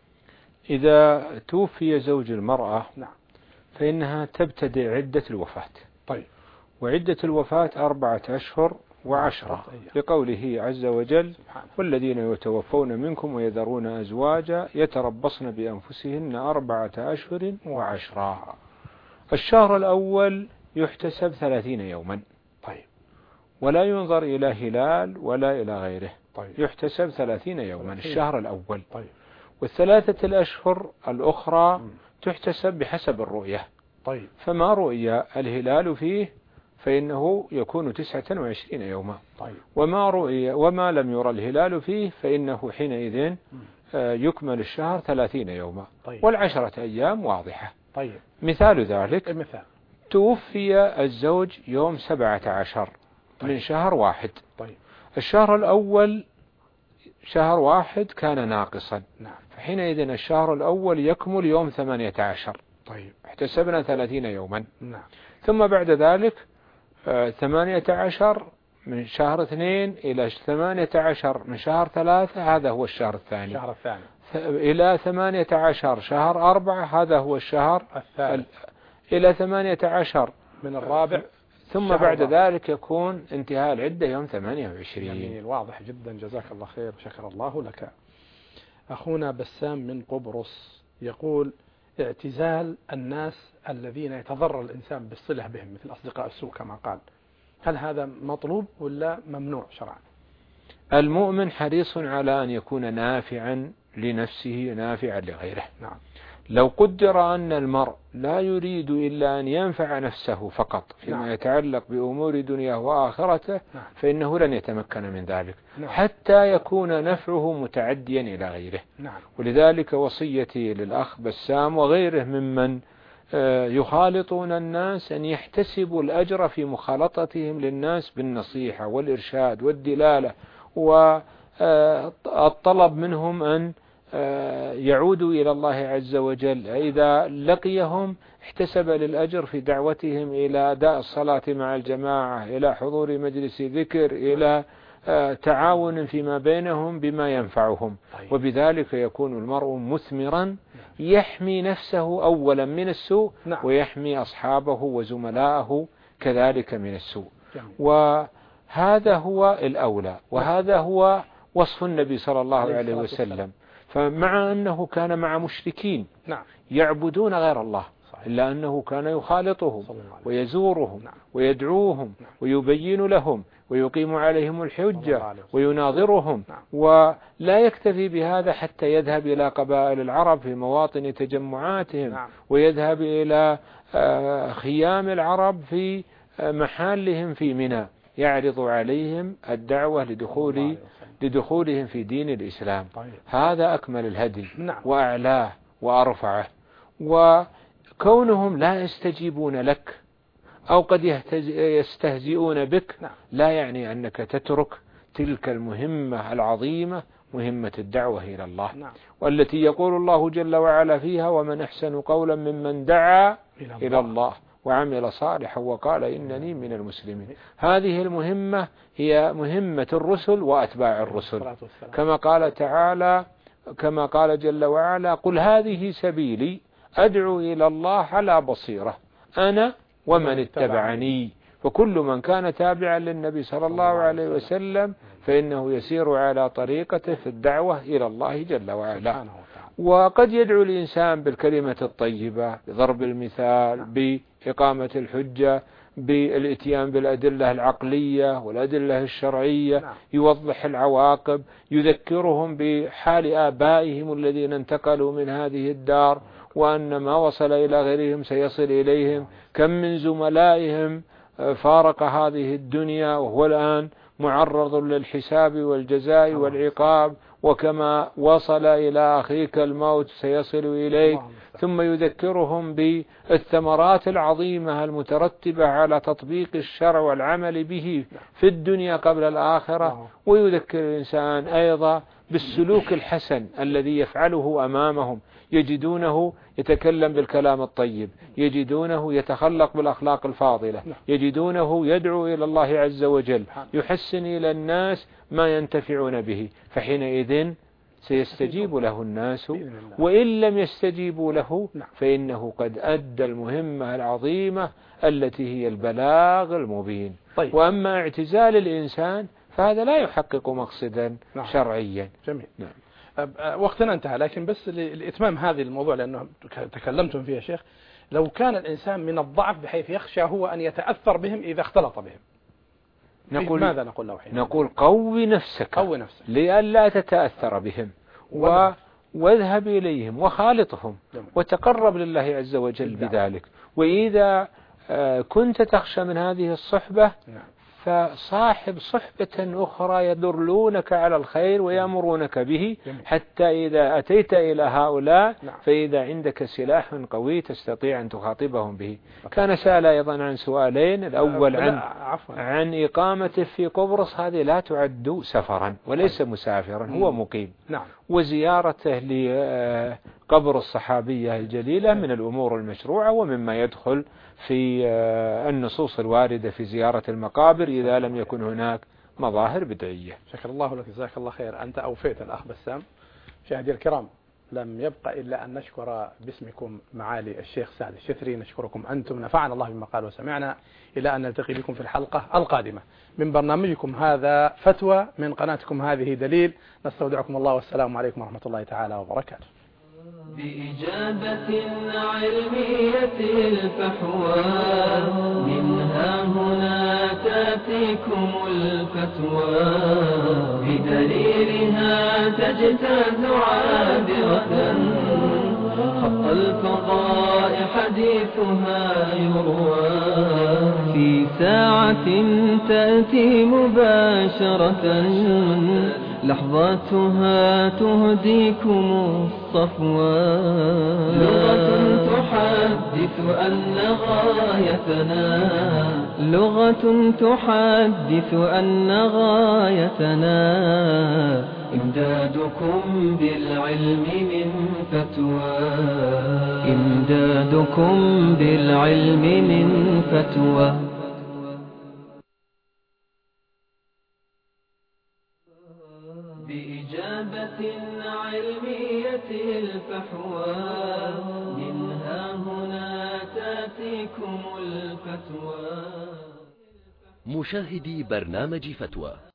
إذا توفي زوج المرأة نعم فإنها تبتدئ عدة الوفاة. طيب. وعدة الوفاة 4 أشهر و10، لقوله عز وجل: والذين يتوفون منكم ويذرون أزواجا يتربصن بأنفسهن 4 أشهر و10. الشهر الأول يحتسب 30 يوما. طيب. ولا ينظر إلى هلال ولا إلى غيره. طيب. يحتسب 30 يوما الشهر الأول. طيب. والثلاثة الأشهر الأخرى تحتسب بحسب الرؤية. طيب. فما رؤيا الهلال فيه فإنه يكون 29 يوما. طيب. وما لم يرى الهلال فيه فإنه حينئذ يكمل الشهر 30 يوما. طيب. وال10 أيام واضحة. طيب. مثال ذلك: المثال: توفي الزوج يوم 17 من شهر 1. طيب. الشهر الأول شهر 1 كان ناقصا. نعم. فحينئذ الشهر الأول يكمل يوم 18. طيب. احتسبنا 30 يوما. نعم. ثم بعد ذلك 18 من شهر 2 إلى 18 من شهر 3، هذا هو الشهر الثاني. الشهر الثاني. إلى 18 شهر 4، هذا هو الشهر الثالث. إلى 18 من الرابع. ثم بعد ذلك يكون انتهاء العدة يوم 28. جميل، واضح جدا، جزاك الله خير، شكر الله لك. أخونا بسام من قبرص يقول: اعتزال الناس الذين يتضرر الإنسان بالصلة بهم مثل أصدقاء السوء كما قال، هل هذا مطلوب ولا ممنوع شرعا؟ المؤمن حريص على أن يكون نافعا لنفسه نافعا لغيره. نعم. لو قدر أن المرء لا يريد إلا أن ينفع نفسه فقط فيما يتعلق بأمور دنياه وآخرته فإنه لن يتمكن من ذلك حتى يكون نفعه متعديا إلى غيره. ولذلك وصيتي للأخ بسام وغيره ممن يخالطون الناس أن يحتسبوا الأجر في مخالطتهم للناس بالنصيحة والإرشاد والدلالة، والطلب منهم أن يعودوا إلى الله عز وجل. إذا لقيهم احتسب للأجر في دعوتهم إلى أداء الصلاة مع الجماعة، إلى حضور مجلس ذكر، إلى تعاون فيما بينهم بما ينفعهم. وبذلك يكون المرء مثمرا يحمي نفسه أولا من السوء ويحمي أصحابه وزملائه كذلك من السوء. وهذا هو الأولى، وهذا هو وصف النبي صلى الله عليه وسلم. فمع أنه كان مع مشركين يعبدون غير الله، إلا أنه كان يخالطهم ويزورهم ويدعوهم ويبين لهم ويقيم عليهم الحجة ويناظرهم، ولا يكتفي بهذا حتى يذهب إلى قبائل العرب في مواطن تجمعاتهم، ويذهب إلى خيام العرب في محلهم في منى، يعرض عليهم الدعوة لدخولهم في دين الإسلام. هذا أكمل الهدي وأعلاه وأرفعه. وكونهم لا يستجيبون لك أو قد يستهزئون بك لا يعني أنك تترك تلك المهمة العظيمة، مهمة الدعوة إلى الله، والتي يقول الله جل وعلا فيها: ومن أحسن قولا ممن دعا إلى الله وعمل صالحا وقال إنني من المسلمين. هذه المهمة هي مهمة الرسل وأتباع الرسل، كما قال تعالى، كما قال جل وعلا: قل هذه سبيلي أدعو إلى الله على بصيرة أنا ومن اتبعني. فكل من كان تابعا للنبي صلى الله عليه وسلم فإنه يسير على طريقته في الدعوة إلى الله جل وعلا. وقد يدعو الإنسان بالكلمة الطيبة، بضرب المثال، بإقامة الحجة، بالإتيان بالأدلة العقلية والأدلة الشرعية، يوضح العواقب، يذكرهم بحال آبائهم الذين انتقلوا من هذه الدار، وأن ما وصل إلى غيرهم سيصل إليهم. كم من زملائهم فارق هذه الدنيا وهو الآن معرض للحساب والجزاء والعقاب، وكما وصل إلى أخيك الموت سيصل إليك. ثم يذكرهم بالثمرات العظيمة المترتبة على تطبيق الشرع والعمل به في الدنيا قبل الآخرة. ويذكر الإنسان أيضا بالسلوك الحسن الذي يفعله أمامهم، يجدونه يتكلم بالكلام الطيب، يجدونه يتخلق بالأخلاق الفاضلة، يجدونه يدعو إلى الله عز وجل، يحسن إلى الناس ما ينتفعون به، فحينئذ سيستجيب له الناس. وإن لم يستجيبوا له فإنه قد أدى المهمة العظيمة التي هي البلاغ المبين. وأما اعتزال الإنسان فهذا لا يحقق مقصدا شرعيا. جميل. وقتنا انتهى، لكن بس لإتمام هذه الموضوع لأنه تكلمتم فيه يا شيخ، لو كان الإنسان من الضعف بحيث يخشى هو أن يتأثر بهم إذا اختلط بهم، ماذا نقول له حين؟ نقول قوي نفسك لئلا تتأثر بهم، واذهب إليهم وخالطهم وتقرب لله عز وجل بذلك. وإذا كنت تخشى من هذه الصحبة فصاحب صحبة أخرى يدلونك على الخير ويأمرونك به، حتى إذا أتيت إلى هؤلاء فإذا عندك سلاح قوي تستطيع أن تخاطبهم به. كان سأل أيضا عن سؤالين، الأول عن إقامته في قبرص، هذه لا تعد سفرا وليس مسافرا، هو مقيم. وزيارته لقبر الصحابية الجليلة من الأمور المشروعة ومما يدخل في النصوص الواردة في زيارة المقابر إذا لم يكن هناك مظاهر بدعية. شكر الله لك، جزاك الله خير. أنت أوفيت الأخ بسام. مشاهدي الكرام، لم يبقى إلا أن نشكر باسمكم معالي الشيخ سعد الشثري. نشكركم أنتم، نفعنا الله بما قال وسمعنا. إلى أن نلتقي بكم في الحلقة القادمة من برنامجكم هذا فتوى، من قناتكم هذه دليل. نستودعكم الله، والسلام عليكم ورحمة الله تعالى وبركاته. بإجابة علمية الفحوى منها هنا تأتيكم الفتوى، بدليلها تجتاز عابرة خط الفضاء حديثها يروى، في ساعة تأتي مباشرة لحظاتها تهديكم الصفوى، لغة تحدث أن غايتنا إمدادكم بالعلم من فتوى. إجابة علمية الفحوى منها هنا تأتيكم الفتوى. مشاهدي برنامج فتوى،